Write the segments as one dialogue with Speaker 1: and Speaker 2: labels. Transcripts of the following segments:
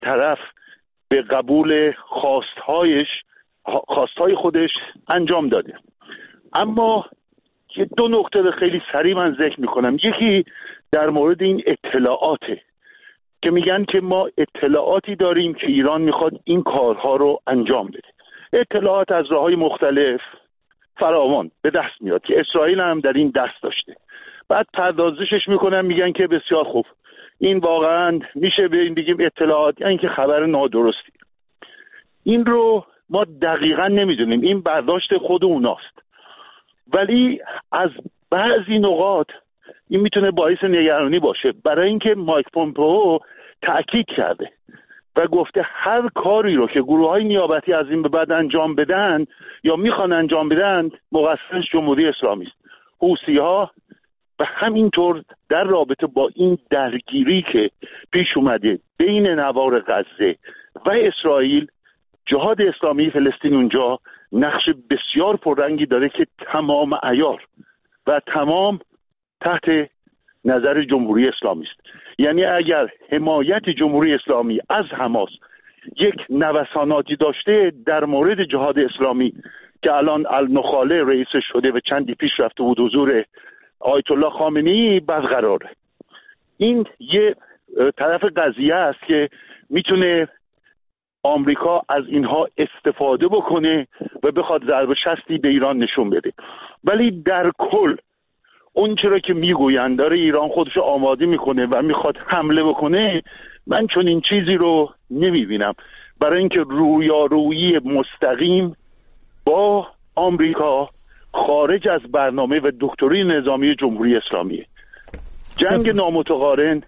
Speaker 1: طرف به قبول خواستهای خودش انجام داده. اما یه دو نکته خیلی سریع من ذکر میکنم. یکی در مورد این اطلاعاته که میگن که ما اطلاعاتی داریم که ایران میخواد این کارها رو انجام بده. اطلاعات از راههای مختلف فراوان به دست میاد که اسرائیل هم در این دست داشته. بعد پردازشش میکنن میگن که بسیار خوب، این واقعا میشه به این بگیم اطلاعات، یعنی که خبر نادرستی. این رو ما دقیقا نمیدونیم، این برداشت خود اوناست، ولی از بعضی نقاط این میتونه باعث نگرانی باشه، برای اینکه مایک پومپئو تأکید کرده و گفته هر کاری رو که گروه‌های نیابتی از این به بعد انجام بدن یا میخوان انجام بدن مقصرش جمهوری اسلامی است. حوثی‌ها و همینطور در رابطه با این درگیری که پیش اومده بین نوار غزه و اسرائیل، جهاد اسلامی فلسطین اونجا نقش بسیار پررنگی داره که تمام عیار و تمام تحت نظر جمهوری اسلامی است. یعنی اگر حمایت جمهوری اسلامی از حماس یک نوساناتی داشته در مورد جهاد اسلامی که الان النخاله رئیسش شده و چندی پیش رفته بود حضور آیت الله خامنه‌ای برقراره. این یه طرف قضیه است که میتونه آمریکا از اینها استفاده بکنه و بخواد ضربه شستی به ایران نشون بده. ولی در کل اون چرا که میگویند داره ایران خودش آماده میکنه و میخواد حمله بکنه، من چون این چیزی رو نمیبینم، برای اینکه رویارویی مستقیم با آمریکا خارج از برنامه و دکترین نظامی جمهوری اسلامیه. جنگ نامتقارن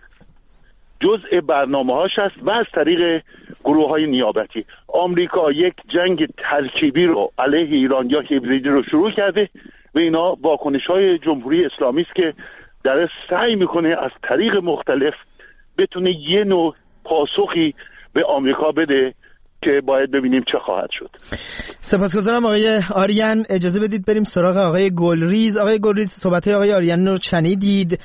Speaker 1: جزء برنامه‌هاش است و از طریق گروه‌های نیابتی. آمریکا یک جنگ ترکیبی رو علیه ایران یا هیبریدی رو شروع کرده و اینا واکنش‌های جمهوری اسلامی است که در سعی میکنه از طریق مختلف بتونه یه نوع پاسخی به آمریکا بده که باید ببینیم چه خواهد شد.
Speaker 2: سپاسگزارم آقای آریان. اجازه بدید بریم سراغ آقای گلریز. آقای گلریز، صحبت‌های آقای آریان رو شنیدید.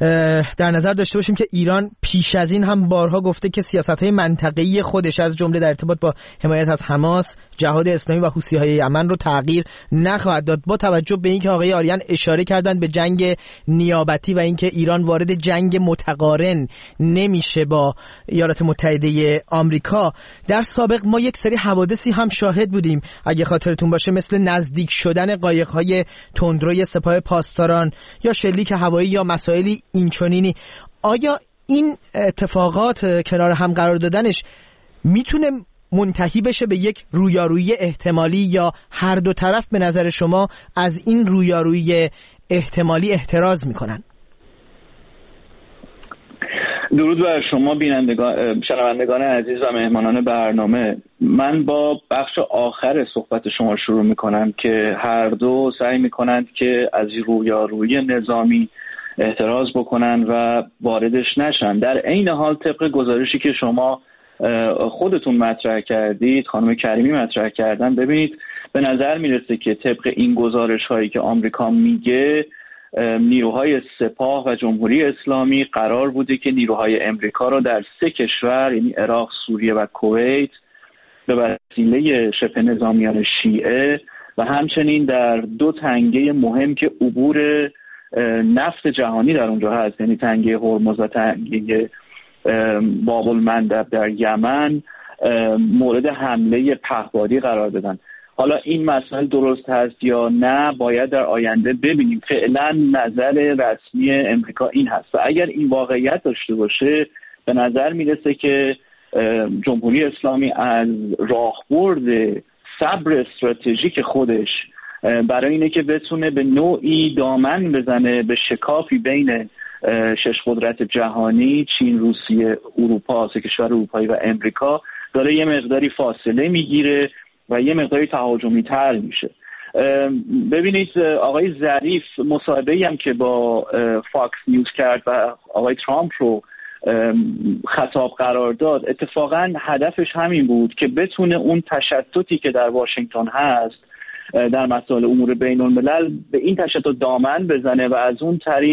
Speaker 2: در نظر داشته باشیم که ایران پیش از این هم بارها گفته که سیاست‌های منطقه‌ای خودش از جمله در ارتباط با حمایت از حماس، جهاد اسلامی و حوثی‌های یمن رو تغییر نخواهد داد. با توجه به اینکه آقای آریان اشاره کردند به جنگ نیابتی و اینکه ایران وارد جنگ متقارن نمیشه با ایالات متحده آمریکا، در سابق ما یک سری حوادثی هم شاهد بودیم، اگه خاطرتون باشه، مثل نزدیک شدن قایق‌های تندروی سپاه پاسداران یا شلیک هوایی یا مسائلی اینچنینی. آیا این اتفاقات کنار هم قرار دادنش میتونه منتهی بشه به یک رویارویی احتمالی، یا هر دو طرف به نظر شما از این رویارویی احتمالی احتراز میکنن؟
Speaker 3: درود بر شما شنوندگان عزیز و مهمانان برنامه. من با بخش آخر صحبت شما شروع میکنم که هر دو سعی میکنند که از رویارویی نظامی احتراز بکنن و واردش نشن. در عین حال طبق گزارشی که شما خودتون مطرح کردید، خانم کریمی مطرح کردن، ببینید به نظر میرسه که طبق این گزارش هایی که آمریکا میگه، نیروهای سپاه و جمهوری اسلامی قرار بوده که نیروهای امریکا را در 3 کشور، یعنی عراق، سوریه و کویت، به وسیله شبه نظامیان شیعه و همچنین در 2 تنگه مهم که عبور نفت جهانی در اونجا هست، یعنی تنگه هرمز و تنگه باب المندب در یمن، مورد حمله پهپادی قرار بدن. حالا این مسئله درست هست یا نه باید در آینده ببینیم. فعلا نظر رسمی امریکا این هست و اگر این واقعیت داشته باشه به نظر میرسه که جمهوری اسلامی از راهبرد صبر استراتژیک خودش برای اینه که بتونه به نوعی دامن بزنه به شکافی بین 6 قدرت جهانی، چین، روسیه، اروپا، 3 کشور اروپایی و امریکا، داره یه مقداری فاصله میگیره و یه مقداری تهاجمی تر میشه. ببینید آقای ظریف مصاحبه‌ای هم که با فاکس نیوز کرد و آقای ترامپ رو خطاب قرار داد، اتفاقا هدفش همین بود که بتونه اون تشتتی که در واشنگتن هست در مسائل امور بین الملل، به این تشتت دامن بزنه و از اون طریق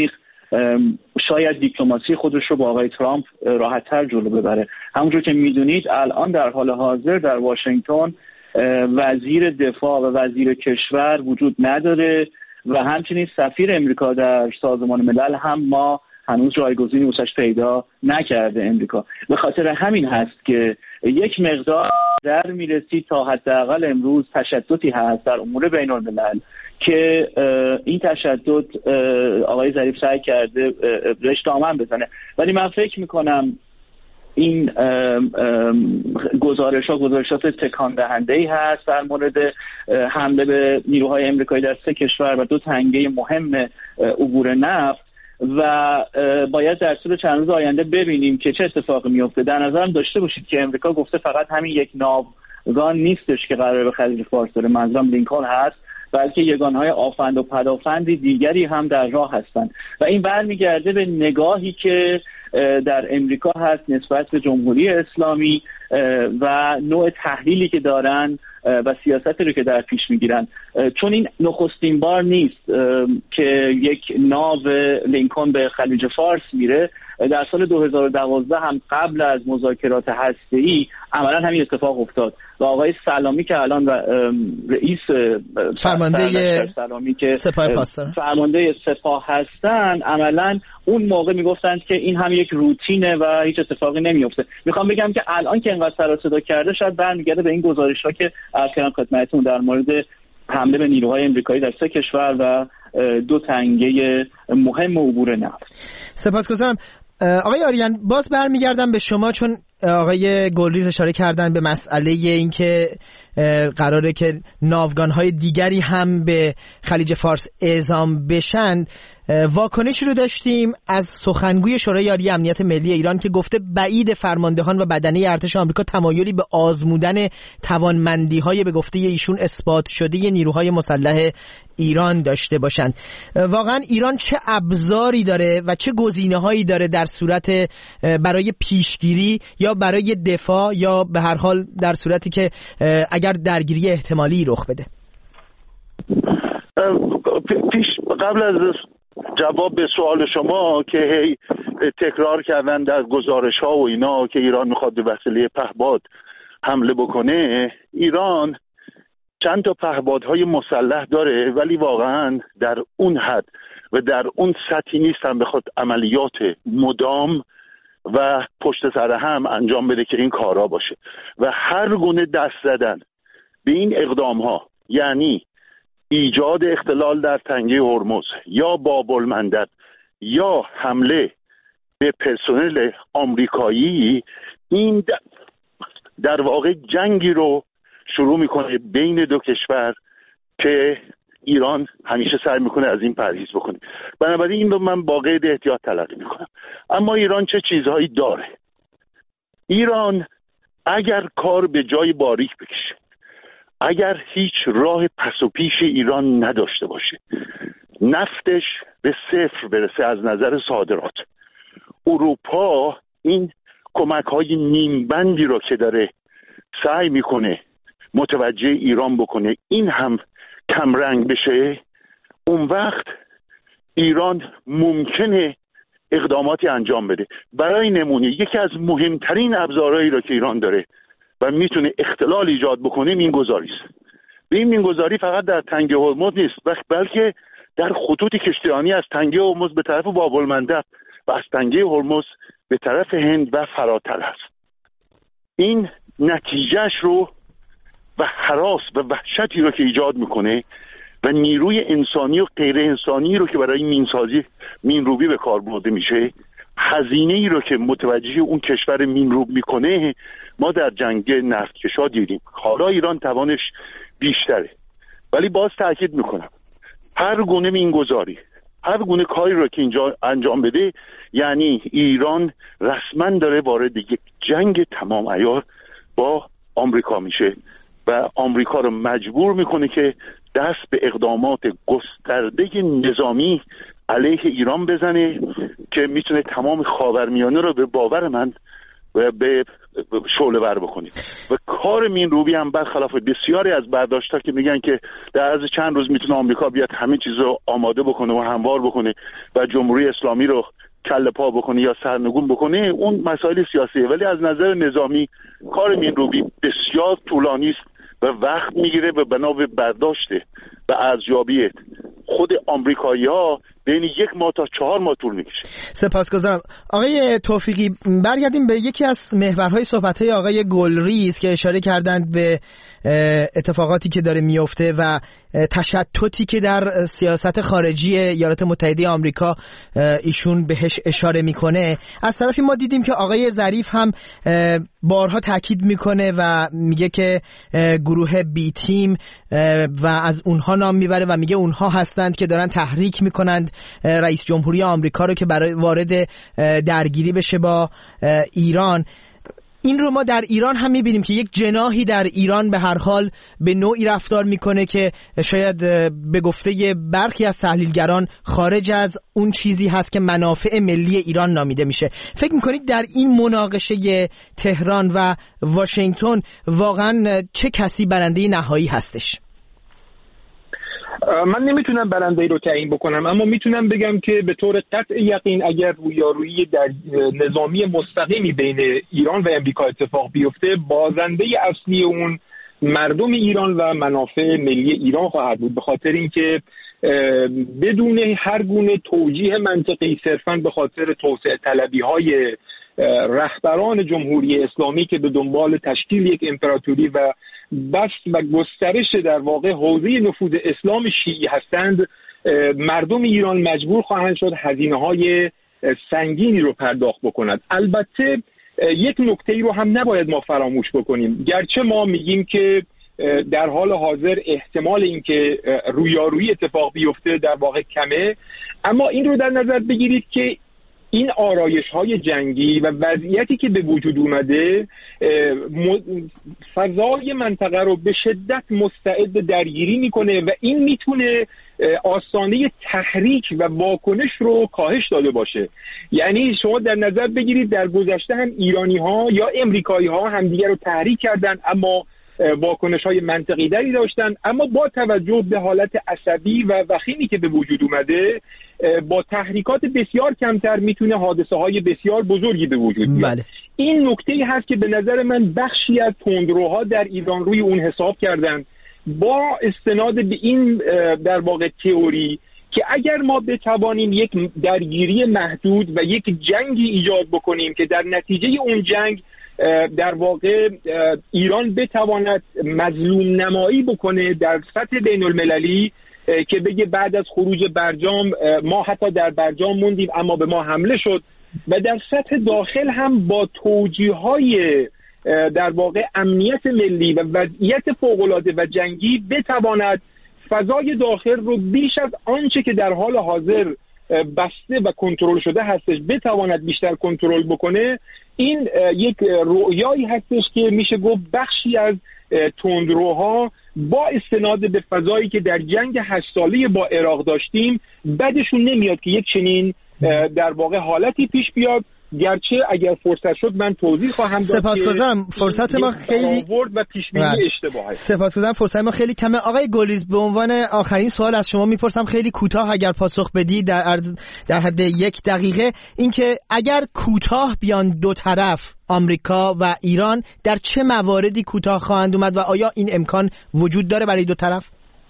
Speaker 3: شاید دیپلماسی خودش رو با آقای ترامپ راحت‌تر جلو ببره. همونجور که میدونید الان در حال حاضر در واشنگتن وزیر دفاع و وزیر کشور وجود نداره و همچنین سفیر امریکا در سازمان ملل هم ما هنوز جایگزینی واسش پیدا نکرده امریکا. به خاطر همین هست که یک مقدار در میرسید تا حداقل امروز تشددی هست در امور بین الملل که این تشدد آقای ظریف سعی کرده رشت دامن بزنه، ولی من فکر میکنم این گزارشات تکان دهنده‌ای هست در مورد حمله به نیروهای امریکایی در 3 کشور و 2 تنگه مهم عبور نفت و باید در طول چند روز آینده ببینیم که چه اتفاقی میفته. در نظرم داشته باشید که امریکا گفته فقط همین یک ناوگان نیستش که قراره به خلیج فارس بره، منظورم لینکلن هست، بلکه یگانهای آفند و پدافندی دیگری هم در راه هستند و این برمیگرده به نگاهی که در امریکا هست نسبت به جمهوری اسلامی و نوع تحلیلی که دارن و سیاستی رو که در پیش میگیرن، چون این نخستین بار نیست که یک ناو لینکلن به خلیج فارس میره. در سال 2012 هم قبل از مذاکرات هسته‌ای عملا همین اتفاق افتاد و آقای سلامی که الان رئیس
Speaker 2: فرمانده
Speaker 3: سلامی که
Speaker 2: سپاه پاسداران
Speaker 3: فرمانده سپاه هستن عملا اون موقع میگفتند که این هم یک روتینه و هیچ اتفاقی نمیفته. میخوام بگم که الان که اینقدر سر و صدا کرده شاید برمیگرده به این گزارش‌ها که عرض کردم خدمتتون در مورد حمله به نیروهای امریکایی در 3 کشور و 2 تنگه مهم عبور نفت.
Speaker 2: سپاسگزارم. آقای آریان، باز برمیگردم به شما، چون آقای گلریز اشاره کردن به مسئله این که قراره که ناوگان‌های دیگری هم به خلیج فارس اعزام بشن. واکنشی رو داشتیم از سخنگوی شورای عالی امنیت ملی ایران که گفته بعید فرماندهان و بدنه ارتش آمریکا تمایلی به آزمودن توانمندی‌های به گفته ایشون اثبات شده نیروهای مسلح ایران داشته باشند. واقعا ایران چه ابزاری داره و چه گزینه‌هایی داره در صورت برای پیشگیری یا برای دفاع یا به هر حال در صورتی که اگر درگیری احتمالی رخ بده؟
Speaker 1: قبل از جواب به سوال شما که هی تکرار کردن در گزارش‌ها و اینا که ایران میخواد به وسیله پهپاد حمله بکنه، ایران چند تا پهپادهای مسلح داره ولی واقعا در اون حد و در اون سطحی نیستن بخواد عملیات مدام و پشت سر هم انجام بده که این کارا باشه و هر گونه دست زدن به این اقدام‌ها، یعنی ایجاد اختلال در تنگه هرمز یا باب المندب یا حمله به پرسنل آمریکایی، این در واقع جنگی رو شروع میکنه بین 2 کشور که ایران همیشه سعی میکنه از این پرهیز بکنه. بنابراین این رو من با قید احتیاط تلقی میکنم. اما ایران چه چیزهایی داره؟ ایران اگر کار به جای باریک بکشه، اگر هیچ راه پس و پیش ایران نداشته باشه، نفتش به 0 برسه از نظر صادرات، اروپا این کمک‌های نیمبندی رو که داره سعی میکنه متوجه ایران بکنه این هم کمرنگ بشه، اون وقت ایران ممکنه اقداماتی انجام بده. برای نمونه یکی از مهمترین ابزارهایی رو که ایران داره و میتونه اختلال ایجاد بکنه مینگذاری است. به این مینگذاری فقط در تنگه هرمز نیست بلکه در خطوط کشتیرانی از تنگه هرمز به طرف باب المندب و از تنگه هرمز به طرف هند و فراتر است. این نتیجهش رو و هراس و وحشتی رو که ایجاد میکنه و نیروی انسانی و غیر انسانی رو که برای مینسازی مینروبی به کار برده میشه، هزینه ای رو که متوجه اون کشور مینروب میکنه ما در جنگ نفتکشا دیدیم. حالا ایران توانش بیشتره، ولی باز تاکید میکنم هر گونه مینگذاری، هر گونه کاری رو که اینجا انجام بده، یعنی ایران رسما داره وارد یک جنگ تمام عیار با آمریکا میشه و آمریکا رو مجبور میکنه که دست به اقدامات گسترده نظامی علیه ایران بزنه که میتونه تمام خاورمیانه رو به باور من و به شعله ور بکنه و کار مین روبی هم برخلاف بسیاری از برداشت‌ها که میگن که در عرض چند روز میتونه آمریکا بیاد همه چیز رو آماده بکنه و هموار بکنه و جمهوری اسلامی رو کله پا بکنه یا سرنگون بکنه، اون مسائل سیاسیه. ولی از نظر نظامی کار مین روبی بسیار طولانی است و وقت میگیره و بنا به برداشت و ارزیابی خود آمریکایی‌ها بین 1 ماه تا 4 ماه طول میکشه.
Speaker 2: سپاسگزارم. آقای توفیقی، برگردیم به یکی از محورهای صحبت‌های آقای گلریز که اشاره کردند به اتفاقاتی که داره میفته و تشتتی که در سیاست خارجی ایالات متحده آمریکا ایشون بهش اشاره میکنه. از طرفی ما دیدیم که آقای ظریف هم بارها تاکید میکنه و میگه که گروه بی تیم و از اونها نام میبره و میگه اونها هستند که دارن تحریک میکنند رئیس جمهوری آمریکا رو که برای وارد درگیری بشه با ایران. این رو ما در ایران هم میبینیم که یک جناحی در ایران به هر حال به نوعی رفتار میکنه که شاید به گفته برخی از تحلیلگران خارج از اون چیزی هست که منافع ملی ایران نامیده میشه. فکر میکنید در این مناقشه تهران و واشنگتن واقعا چه کسی برنده نهایی هستش؟
Speaker 4: من نمیتونم برنده‌ای رو تعیین بکنم، اما میتونم بگم که به طور قطع یقین اگر رویارویی در نظامی مستقیمی بین ایران و امریکا اتفاق بیفته، بازنده اصلی اون مردم ایران و منافع ملی ایران خواهد بود، به خاطر اینکه بدون هر گونه توجیه منطقی صرفاً به خاطر توسعه طلبی‌های رهبران جمهوری اسلامی که به دنبال تشکیل یک امپراتوری و بسط و گسترش در واقع حوزه نفوذ اسلام شیعی هستند، مردم ایران مجبور خواهند شد هزینه‌های سنگینی رو پرداخت بکنند. البته یک نکته‌ای رو هم نباید ما فراموش بکنیم، گرچه ما میگیم که در حال حاضر احتمال اینکه رویارویی اتفاق بیفته در واقع کمه، اما این رو در نظر بگیرید که این آرایش‌های جنگی و وضعیتی که به وجود اومده فضای منطقه رو به شدت مستعد درگیری میکنه و این میتونه آستانه تحریک و واکنش رو کاهش داده باشه. یعنی شما در نظر بگیرید در گذشته هم ایرانی‌ها یا امریکایی‌ها همدیگر رو تحریک کردن، اما واکنش‌های منطقی دری داشتن، اما با توجه به حالت عصبی و وخیمی که به وجود اومده با تحریکات بسیار کمتر میتونه حادثه‌های بسیار بزرگی به وجود بیاد. بله. این نکته‌ای هست که به نظر من بخشی از تندروها در ایران روی اون حساب کردن با استناد به این در واقع تئوری که اگر ما بتوانیم یک درگیری محدود و یک جنگی ایجاد بکنیم که در نتیجه اون جنگ در واقع ایران بتواند مظلوم نمایی بکنه در سطح بین المللی که بگه بعد از خروج برجام ما حتی در برجام موندیم اما به ما حمله شد، و در سطح داخل هم با توجیه‌های در واقع امنیت ملی و وضعیت فوق‌العاده و جنگی بتواند فضای داخل رو بیش از آنچه که در حال حاضر بسته و کنترل شده هستش بتواند بیشتر کنترل بکنه. این یک رؤیایی هستش که میشه گفت بخشی از تندروها با استناد به فضایی که در جنگ 8 ساله با عراق داشتیم بعدشون نمیاد که یک چنین در واقع حالتی پیش بیاد، گرچه اگر فرصت شد من توضیح خواهم داد.
Speaker 2: سپاسگزارم، فرصت ما خیلی
Speaker 4: و پیش بینی اشتباهه.
Speaker 2: سپاسگزارم، فرصت ما خیلی کمه. آقای گلریز، به عنوان آخرین سوال از شما میپرسم، خیلی کوتاه اگر پاسخ بدی در حد 1 دقیقه، اینکه اگر کوتاه بیان دو طرف آمریکا و ایران در چه مواردی کوتاه خواهند اومد و آیا این امکان وجود داره برای دو طرف؟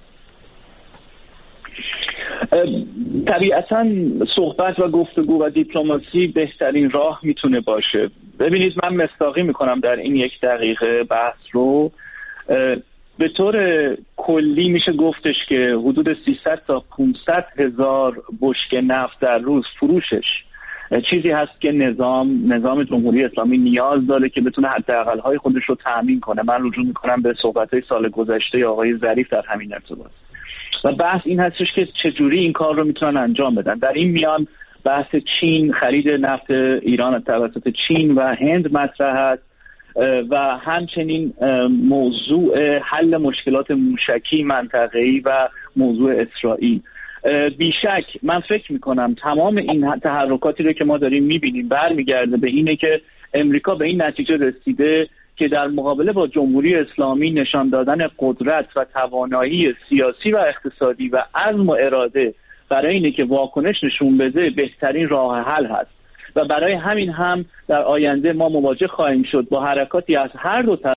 Speaker 3: طبیعتاً صحبت و گفتگو و دیپلماسی بهترین راه میتونه باشه. ببینید، من مصداقی میکنم در این 1 دقیقه بحث رو. به طور کلی میشه گفتش که حدود 300 تا 500 هزار بشکه نفت در روز فروشش چیزی هست که نظام جمهوری اسلامی نیاز داره که بتونه حداقل‌های خودش رو تأمین کنه. من رجوع میکنم به صحبت‌های سال گذشته آقای ظریف در همین ارتباط. و بحث این هستش که چجوری این کار رو میتونن انجام بدن. در این میان بحث چین، خرید نفت ایران توسط چین و هند مطرح است و همچنین موضوع حل مشکلات موشکی منطقه‌ای و موضوع اسرائیل. بیشک من فکر میکنم تمام این تحرکاتی رو که ما داریم میبینیم برمیگرده به اینه که امریکا به این نتیجه رسیده که در مقابله با جمهوری اسلامی نشان دادن قدرت و توانایی سیاسی و اقتصادی و عزم و اراده برای اینه که واکنش نشون بده بهترین راه حل هست و برای همین هم در آینده ما مواجه خواهیم شد با حرکاتی از هر دو طرف